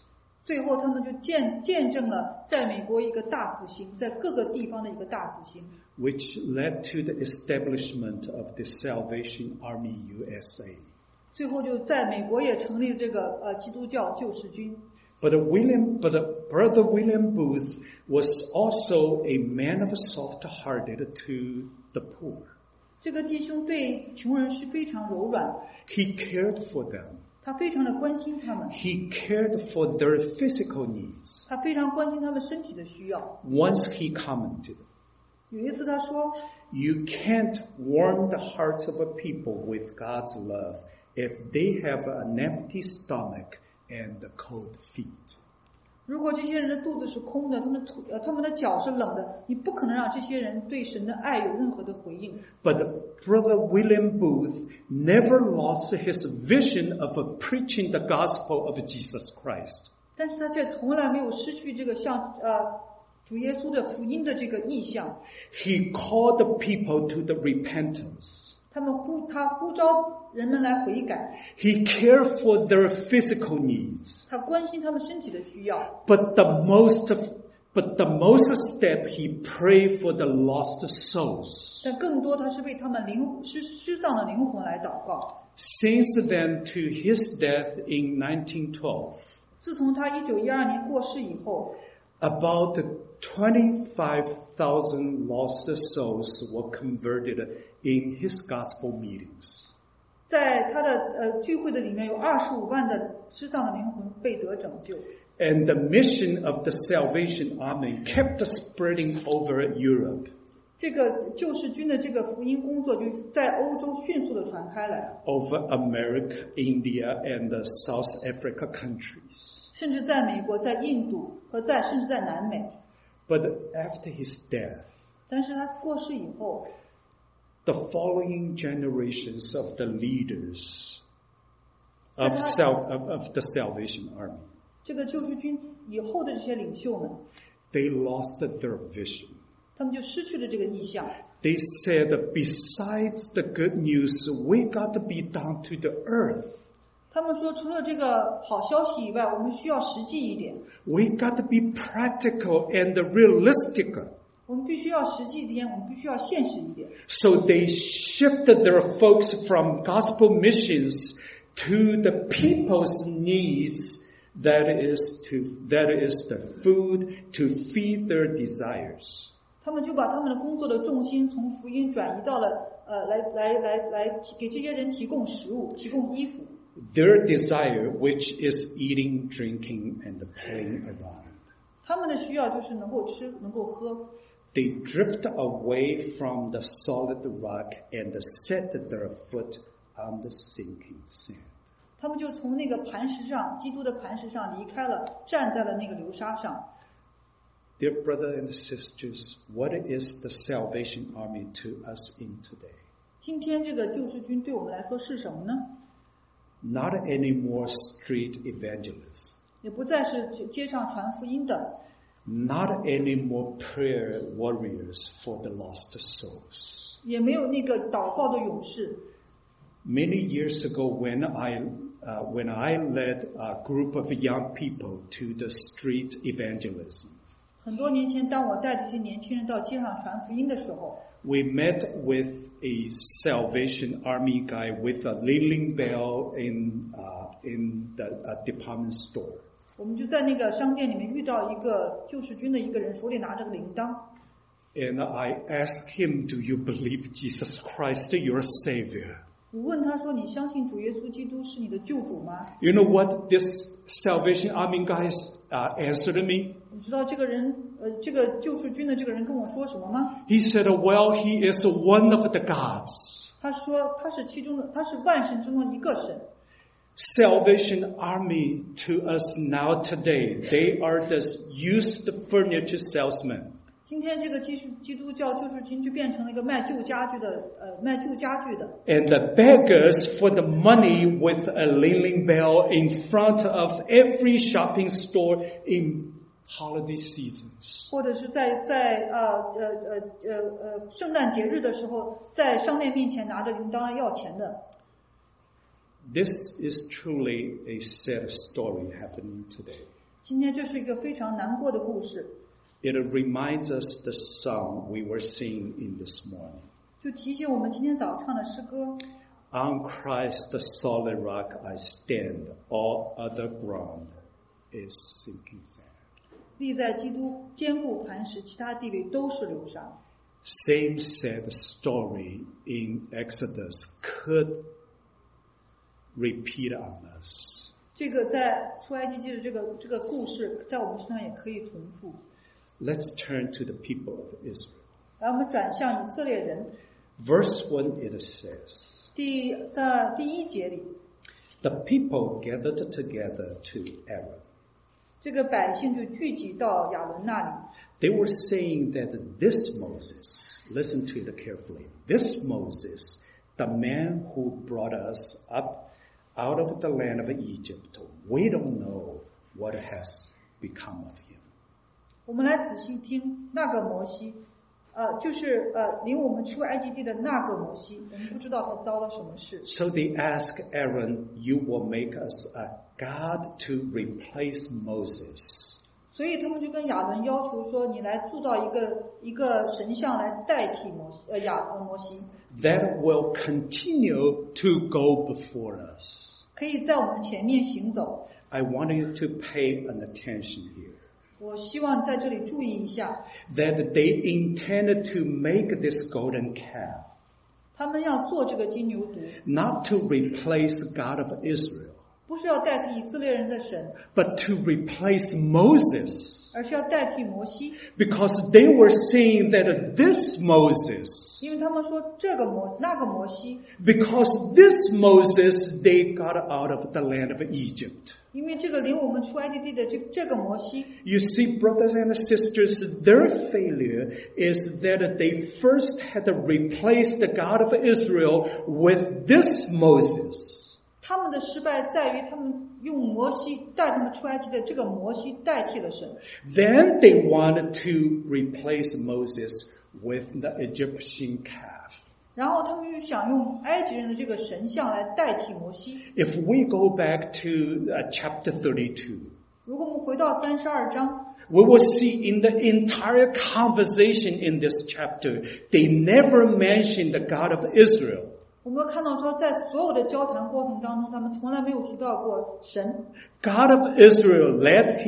最后他们就见证了在美国一个大复兴，在各个地方的一个大复兴， which led to the establishment of the Salvation Army USA. 最后就在美国也成立了这个基督教救世军。 But Brother William Booth was also a man of soft-hearted to the poor. 这个弟兄对穷人是非常柔软， He cared for them. 他非常的关心他们， He cared for their physical needs. 他非常关心他们身体的需要。 Once he commented, 有一次他说， "You can't warm the hearts of a people with God's love if they have an empty stomach and cold feet." 如果这些人的肚子是空的，他们的脚是冷的，你不可能让这些人对神的爱有任何的回应。 But Brother William Booth never lost his vision of preaching the gospel of Jesus Christ. 但是他却从来没有失去这个像主耶稣的福音的这个意向。 He called the people to the repentance. 他呼召人们来悔改， He cared for their physical needs. 他关心他们身体的需要。 But the most step he prayed for the lost souls. 但更多他是为他们失丧的灵魂来祷告。 Since then to his death in 1912, 自从他1912年过世以后， about 25,000 lost souls were converted in his gospel meetings. 在他的聚会的里面有25万的失丧的灵魂被得拯救。 And the mission of the Salvation Army kept spreading over Europe. 这个救世军的这个福音工作就在欧洲迅速的传开来， Over America, India, and the South Africa countries. 甚至在美国、在印度和甚至在南美。 But after his death, 但是他过世以后， the following generations of the leaders of the Salvation Army, 这个救世军以后的这些领袖们， they lost their vision. 他们就失去了这个意向。 They said, besides the good news, we got to be down to the earth. 他们说，除了这个好消息以外，我们需要实际一点， We got to be practical and realistic. 我们必须要实际一点，我们必须要现实一点。 So they shifted their focus from gospel missions to the people's needs, that is the food to feed their desires. 他们就把他们的工作的重心从福音转移到了来给这些人提供食物、提供衣服。 Their desire, which is eating, drinking, and playing around. 他们的需要就是能够吃、能够喝。 They drift away from the solid rock and set their foot on the sinking sand. 他们就从那个磐石上，基督的磐石上离开了，站在了那个流沙上。 Dear brothers and sisters, what is the Salvation Army to us in today? 今天这个救世军对我们来说是什么呢？ Not any more street evangelists. 也不再是街上传福音的， Not any more prayer warriors for the lost souls. 也没有那个祷告的勇士。 Many years ago, when I led a group of young people to the street evangelism, 很多年前，当我带这些年轻人到街上传福音的时候， we met with a Salvation Army guy with a leading bell in the department store. 我们就在那个商店里面遇到一个救世军的一个人，手里拿着个铃铛。 And I asked him, "Do you believe Jesus Christ, your Savior?" 我问他说：“你相信主耶稣基督是你的救主吗？” You know what this Salvation Army guy answered me? 你知道这个人，这个救世军的这个人跟我说什么吗？ He said, "Well, he is one of the gods." 他说他是他是万神中的一个神。 Salvation Army to us now today, they are the used furniture salesmen. 今天这个基督教救世军就变成了一个卖旧家具的。 And the beggars for the money with a ringing bell in front of every shopping store in holiday seasons. 或者是在圣诞节日的时候，在商店面前拿着铃铛要钱的。 This is truly a sad story happening today. 今天这是一个非常难过的故事， It reminds us the song we were singing in this morning. 就提醒我们今天早上唱的诗歌。 On Christ the solid rock I stand, all other ground is sinking sand. 立在基督坚固磐石，其他地位都是流沙。 Same sad story in Exodus could repeat on us. 这个在出埃及记的这个故事，在我们身上也可以重复。 Let's turn to the people of Israel. 来，我们转向以色列人。 Verse 1 it says, 在第1节里， The people gathered together to Aaron. 这个百姓就聚集到亚伦那里。 They were saying that this Moses, listen to it carefully, this Moses, the man who brought us up out of the land of Egypt, we don't know what has become of him. 我们来仔细听那个摩西，就是领我们出埃及地的那个摩西，我们不知道他遭了什么事。 So they ask Aaron, you will make us a god to replace Moses. 所以他们就跟亚伦要求说：“你来塑造一个神像来代替摩西， That will continue to go before us. 可以在我们前面行走。 I want you to pay an attention here. 我希望在这里注意一下， That they intended to make this golden calf, 他们要做这个金牛犊， not to replace God of Israel, 不是要代替以色列人的神， but to replace Moses. 而是要代替摩西， Because they were saying that this Moses, 因为他们说那个摩西， because this Moses, they got out of the land of Egypt. 因为这个领我们出埃及地的这个摩西。 You see, brothers and sisters, their failure is that they first had to replace the God of Israel with this Moses. 他们的失败在于他们用摩西带他们出埃及的这个摩西代替了神， Then they wanted to replace Moses with the Egyptian calf. 然后他们又想用埃及人的这个神像来代替摩西。 If we go back to chapter 32, 如果我们回到32章， we will see in the entire conversation in this chapter, they never mentioned the God of Israel. 我们看到说，在所有的交谈过程当中，他们从来没有提到过神。 God of Israel led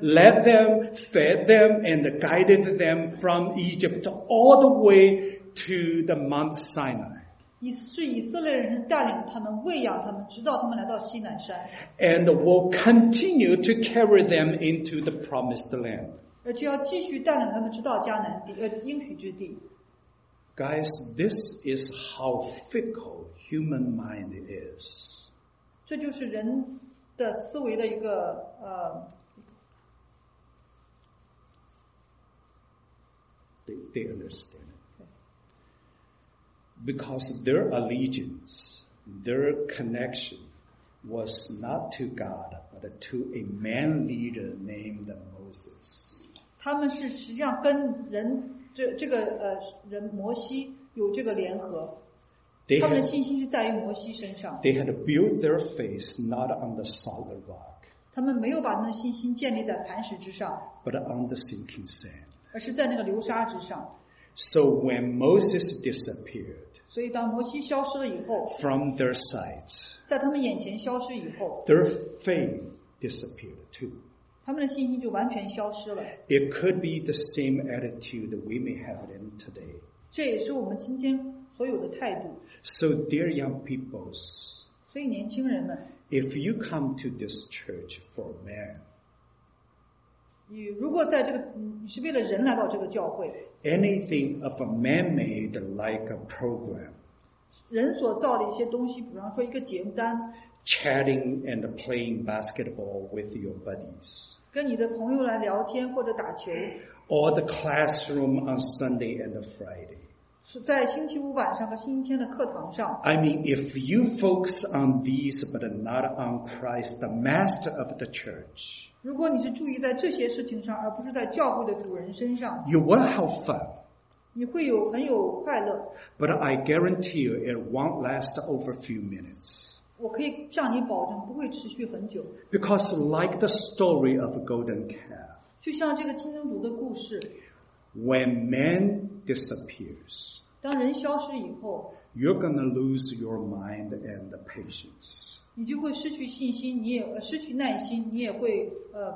them, fed them, and guided them from Egypt all the way to the Mount Sinai. 是以色列人带领他们、喂养他们，直到他们来到西乃山， And will continue to carry them into the promised land. 而且要继续带领他们直到迦南地，应许之地。 Guys, this is how fickle human mind is. 这就是人的思维的一个 They understand it. Because their allegiance, their connection was not to God, but to a man leader named Moses. 他们是实际上跟人人摩西有这个联合，他们的信心是在于摩西身上。 They had built their faith not on the solid rock, 他们没有把他们的信心建立在磐石之上， but on the sinking sand. 而是在那个流沙之上。 So when Moses disappeared 所以当摩西消失了以后， from their sight, 在他们眼前消失以后， their faith disappeared too. 他们的信心就完全消失了。 It could be the same attitude that we may have in today. 这也是我们今天所有的态度。 So dear young peoples, 所以年轻人们， if you come to this church for man, 你如果在你是为了人来到这个教会， anything of a man-made like a program, 人所造的一些东西，比方说一个节目单， chatting and playing basketball with your buddies, 跟你的朋友来聊天或者打球， or the classroom on Sunday and Friday. 是在星期五晚上和星期天的课堂上。 I mean, if you focus on these but not on Christ, the master of the church, 如果你是注意在这些事情上，而不是在教会的主人身上， you will have fun. 你会很有快乐。 But I guarantee you it won't last over a few minutes. 我可以向你保证不会持续很久。 Because like the story of a golden calf, 就像这个金灯犊的故事， when man disappears, 当人消失以后， you're going to lose your mind and the patience. 你就会失去信心，你也失去耐心，你也会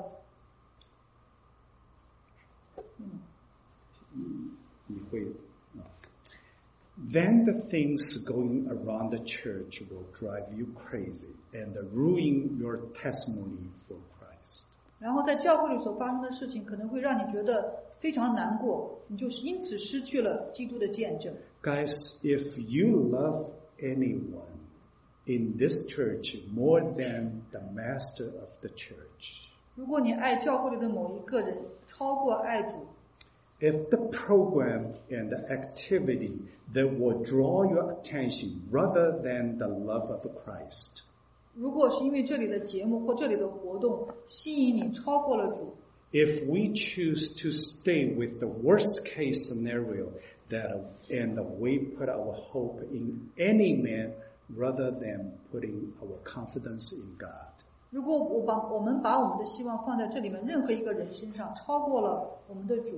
Then the things going around the church will drive you crazy and ruin your testimony for Christ. 然后在教会里所发生的事情可能会让你觉得非常难过，你就是因此失去了基督的见证。 Guys, if you love anyone in this church more than the master of the church, 如果你爱教会里的某一个人超过爱主， if the program and the activity that will draw your attention rather than the love of Christ, 如果是因为这里的节目或这里的活动吸引你超过了主， if we choose to stay with the worst case scenario and we put our hope in any man rather than putting our confidence in God, 如果我们把我们的希望放在这里面任何一个人身上，超过了我们的主，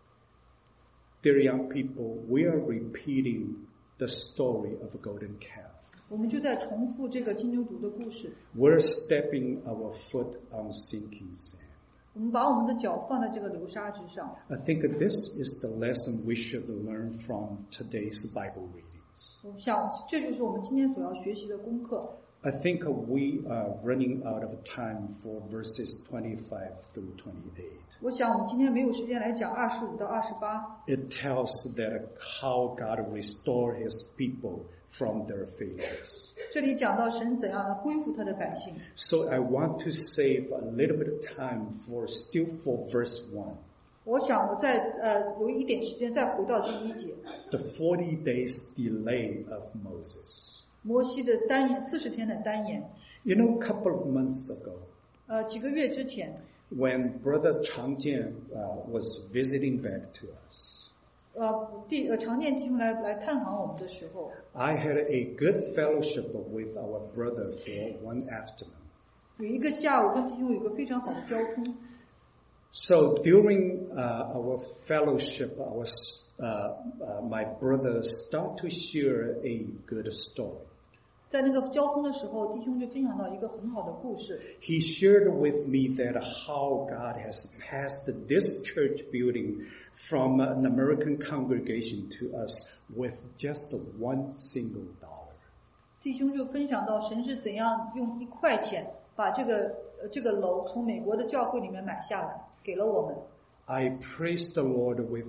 dear young people, we are repeating the story of a golden calf. 我们就在重复这个金牛犊的故事。 We're stepping our foot on sinking sand. 我们把我们的脚放在这个流沙之上。 I think this is the lesson we should learn from today's Bible readings. 我想这就是我们今天所要学习的功课。 I think we are running out of time for verses 25 through 28. 我想我们今天没有时间来讲25到28。 It tells that how God restored His people from their failures. 这里讲到神怎样的恢复他的百姓。 So I want to save a little bit of time for verse 1. 我想我再留一点时间再回到第1节。 The 40 days delay of Moses. 摩西的单言40天的单言。 You know, a couple of months ago, 几个月之前， when Brother Chang Jian was visiting back to us, 常念弟兄来探访我们的时候， I had a good fellowship with our brother for one afternoon. 有一个下午跟弟兄有一个非常好的交通。 So during our fellowship, my brother started to share a good story. 在那个交通的时候，弟兄就分享到一个很好的故事。 He shared with me that how God has passed this church building from an American congregation to us with just $1 single. 弟兄就分享到神是怎样用1块钱把这个楼从美国的教会里面买下来，给了我们。 I praise the Lord with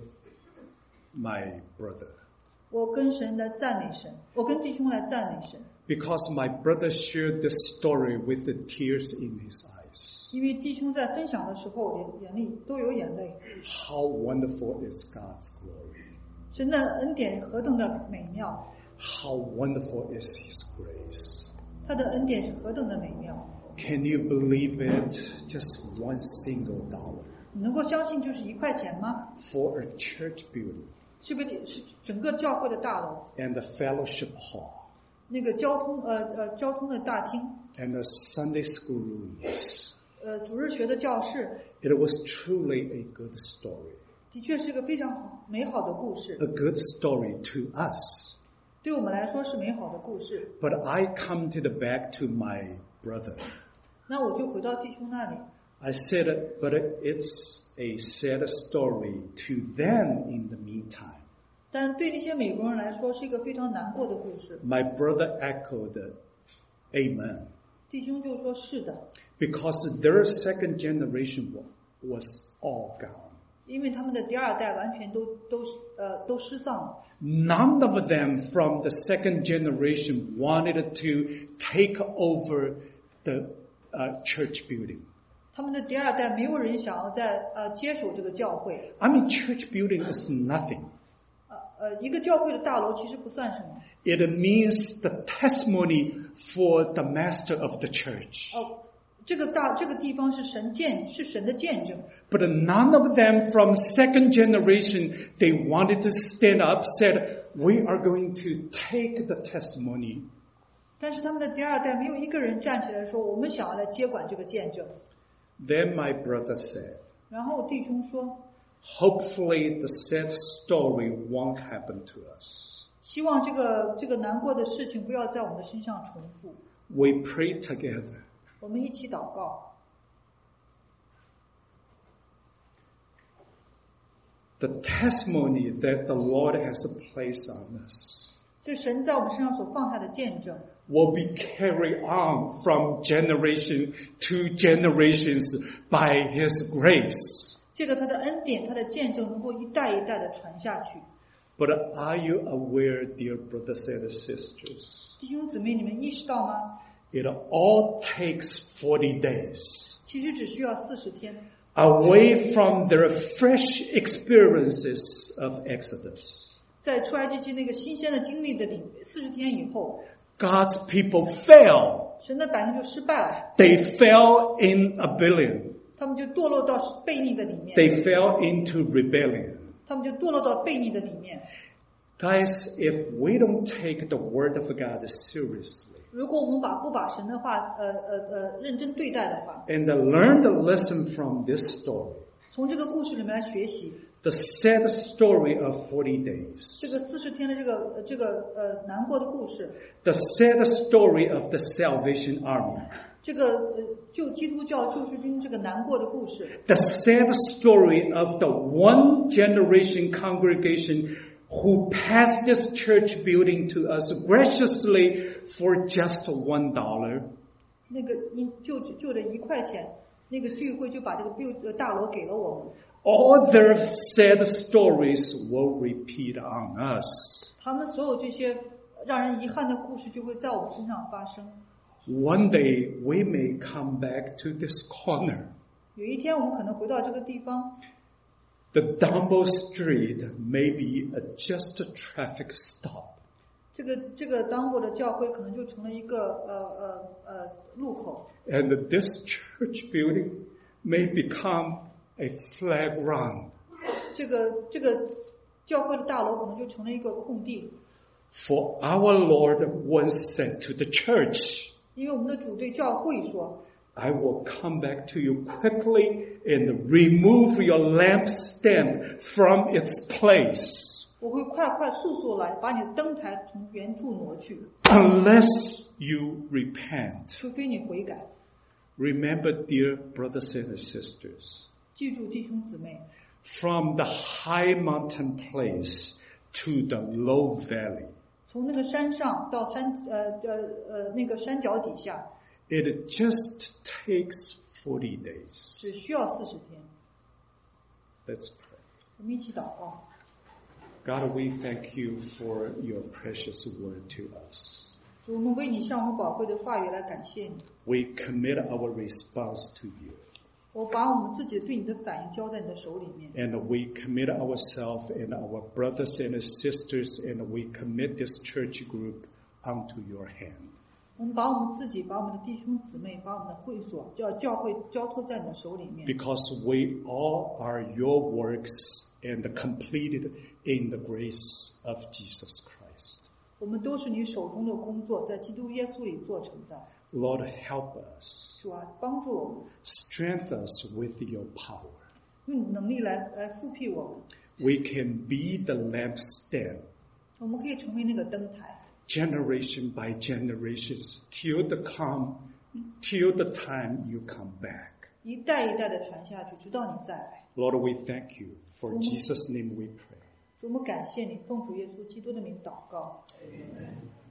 my brother. 我跟神来赞美神，我跟弟兄来赞美神。 Because my brother shared this story with the tears in his eyes. 因为弟兄在分享的时候眼里都有眼泪。 How wonderful is God's glory. 神的恩典何等的美妙， How wonderful is His grace. 他的恩典是何等的美妙。 Can you believe it? Just $1 single. 你能够相信就是1块钱吗？ For a church building. 是不是整个教会的大楼？ And the fellowship hall. 那个交通的大厅， And the Sunday school rooms. 主日学的教室， It was truly a good story. 的确是个非常美好的故事。 A good story to us. 对我们来说是美好的故事。 But I come to the back to my brother. 那我就回到弟兄那里。 I said, but it's a sad story to them in the meantime. 但对那些美国人来说是一个非常难过的故事。 My brother echoed, Amen. 弟兄就说是的， Because their second generation was all gone. 因为他们的第2代完全都失丧了。 None of them from the second generation wanted to take over the church building. 他们的第2代没有人想要再接手这个教会。 I mean, church building is nothing. 一个教会的大楼其实不算什么。 It means the testimony for the master of the church. 这个地方是神的见证。 But none of them from second generation, they wanted to stand up, said, we are going to take the testimony 但是他们的第二代没有一个人站起来说我们想要来接管这个见证。 Then my brother said, 然后弟兄说 hopefully the sad story won't happen to us. 希望这个难过的事情不要在我们的身上重复。 We prayed together. 我们一起祷告。 The testimony that the Lord has placed on us 这神在我们身上所放下的见证 will be carried on from generation to generations by His grace. 借着他的恩典，他的见证能够一代一代的传下去。 But are you aware, dear brothers and sisters, 弟兄姊妹，你们意识到吗？ it all takes 40 days 其实只需要40天， away from their fresh experiences of Exodus. 在出埃及记那个新鲜的经历的里，40天以后， God's people fell. 神的百姓就失败了， They fell in rebellion. 他们就堕落到悖逆的里面， They fell into rebellion. 他们就堕落到悖逆的里面。 Guys, if we don't take the word of God seriously 如果我们不把神的话认真对待的话， and learn the lesson from this story, 从这个故事里面来学习 the sad story of 40 days, 这个40天的这个难过的故事， the sad story of the Salvation Army, 这个救基督教救世军这个难过的故事， the sad story of the one generation congregation who passed this church building to us graciously for just $1. 那个就着1块钱，那个聚会就把这个大楼给了我们。 All their sad stories will repeat on us. 他们所有这些让人遗憾的故事就会在我们身上发生。 One day we may come back to this corner. 有一天我们可能回到这个地方， The Dumbo Street may be just a traffic stop. 这个当过的教会可能就成了一个路口， And this church building may become a flag ground. 这个教会的大楼可能就成了一个空地。 For our Lord once said to the church, 因为我们的主对教会说 I will come back to you quickly and remove your lampstand from its place. 我会快速来把你的灯台从原处挪去， Unless you repent. 除非你悔改。 Remember, dear brothers and sisters, 记住弟兄姊妹， from the high mountain place to the low valley, 从那个山上到那个山脚底下， it just takes 40 days. 只需要40天。 Let's pray. 我们一起祷告。 God, we thank you for your precious word to us. 主，我们为你向我们宝贵的话语来感谢你。 We commit our response to you. 我把我们自己对你的反应交在你的手里面， And we commit ourselves and our brothers and sisters, and we commit this church group unto your hand. 我们把我们自己、把我们的弟兄姊妹、把我们的会所、教会交托在你的手里面。 Because we all are your works and completed in the grace of Jesus Christ. 我们都是你手中的工作，在基督耶稣里做成的。 Lord, help us. 主啊，帮助我们， Strengthen us with your power. 用你能力来复辟我们。 We can be the lampstand, 我们可以成为那个灯台， generation by generations, till the time you come back. 一代一代的传下去，直到你再来。 Lord, we thank you. For Jesus' name we pray. 主，我们感谢你，奉主耶稣基督的名祷告。 Amen.